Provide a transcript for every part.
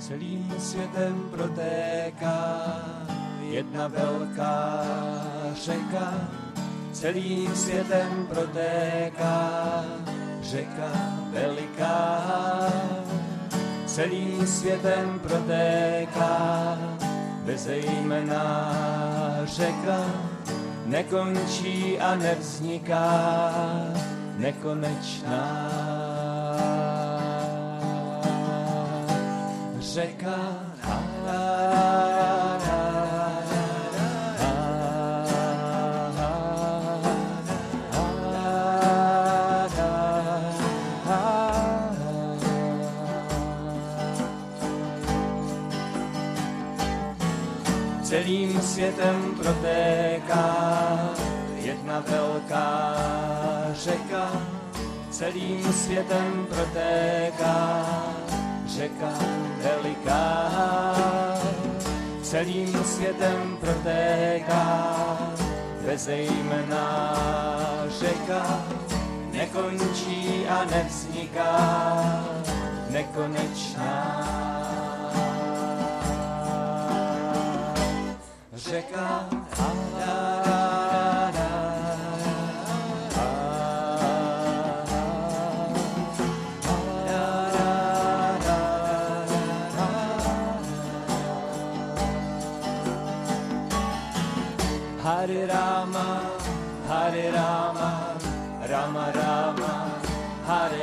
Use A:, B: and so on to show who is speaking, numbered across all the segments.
A: Celým světem protéká jedna velká řeka. Celým světem protéká řeka veliká. Celým světem protéká bezejmenná řeka. Nekončí a nevzniká, nekonečná řeka. Celým světem protéká jedna velká řeka. Celým světem protéká řeka veliká. Celým světem protéká bezejmenná řeka. Nekončí a nevzniká, nekonečná řeka. Hare Rama, Hare Rama, Rama Rama, Hare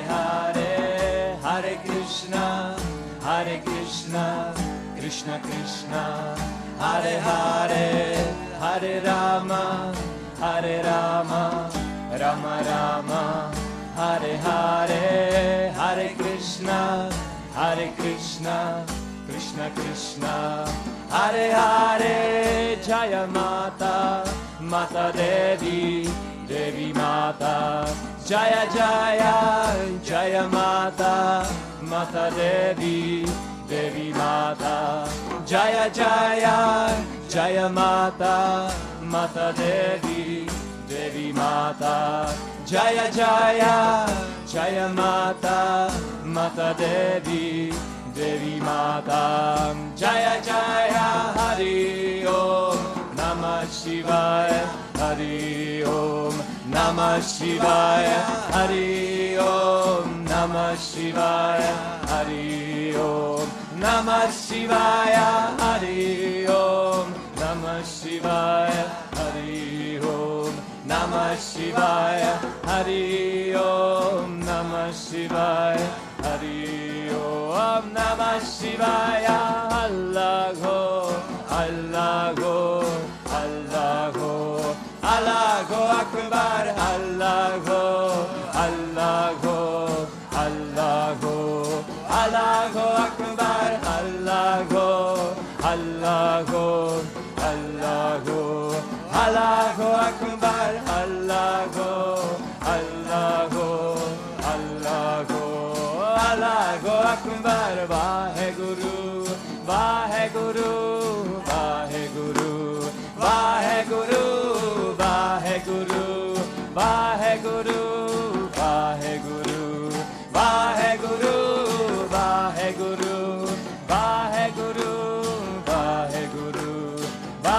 A: Hare, Hare Krishna, Hare Krishna, Krishna Krishna, Hare Hare, Hare Rama, Hare Rama, Rama Rama, Hare Hare, Hare Krishna, Hare Krishna, Krishna Krishna, Hare Hare. Jaya Mata, Mata Devi, Devi Mata. Jaya Jaya, Jaya Mata, Mata Devi, Devi Mata. Jaya Jaya, Jaya Mata, Mata Devi, Devi Mata. Jaya Jaya, Jaya Mata, Mata Devi, Devi Mata. Jaya Jaya, Hari Om, Namah Shivaya, Hari Om, Namah Shivaya, Hari Om, Namah Shivaya, Hari Om, Namah Shivaya, Hari Om, Namah Shivaya, Hari Om, Namah Shivaya, Hari Om, Namah Shivaya, Hari Om, Namah Shivaya. Allah Ho, Allah Ho, Allah Ho, Allah Ho Akbar, Allah Ho, Allah Ho, Allah Ho, Allah Ho Akbar, Allah Ho, Allah Ho, Allah Ho, Allah Ho Akbar, Allah Ho, Allah Ho, Allah Ho, Allah Ho Akbar. Vaheguru, Vaheguru, Vaheguru, Vaheguru, Vaheguru, Vaheguru, Vaheguru, Vaheguru, Vaheguru, Vaheguru, Vaheguru,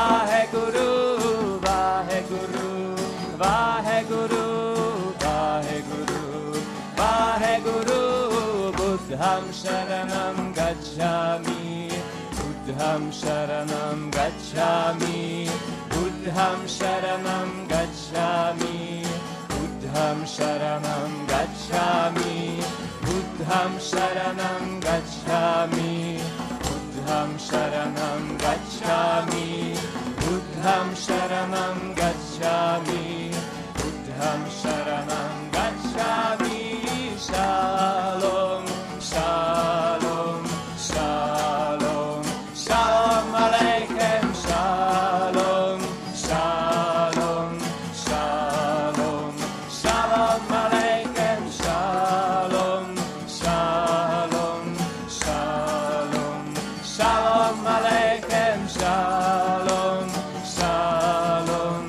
A: Vaheguru, Vaheguru, Vaheguru, Vaheguru, Vaheguru. Buddham Sharanam Gacchami, Buddham Sharanam Gacchami, Buddham Sharanam Gacchami, Buddham Sharanam Gacchami, Buddham Sharanam Gacchami, Buddham Sharanam Gacchami, Buddham Sharanam Gacchami, Buddham Sharanam Gacchami. Shalom, Shalom, Shalom, Shalom Aleichem, Shalom, Shalom, Shalom, Shalom Aleichem, Shalom, Shalom, Shalom, Shalom Aleichem, Shalom, Shalom.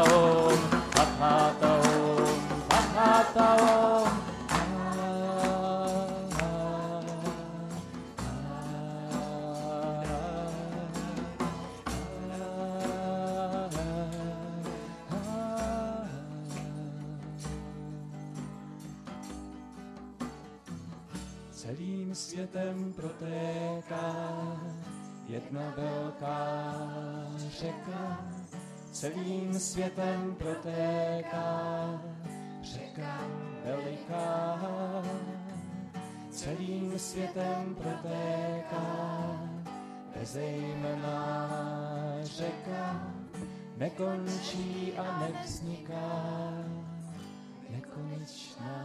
A: Om, Tathata Om, Tathata Om. Celým světem protéká jedna velká řeka. Celým světem protéká řeka veliká. Celým světem protéká bezejmenná řeka. Nekončí a nevzniká, nekonečná.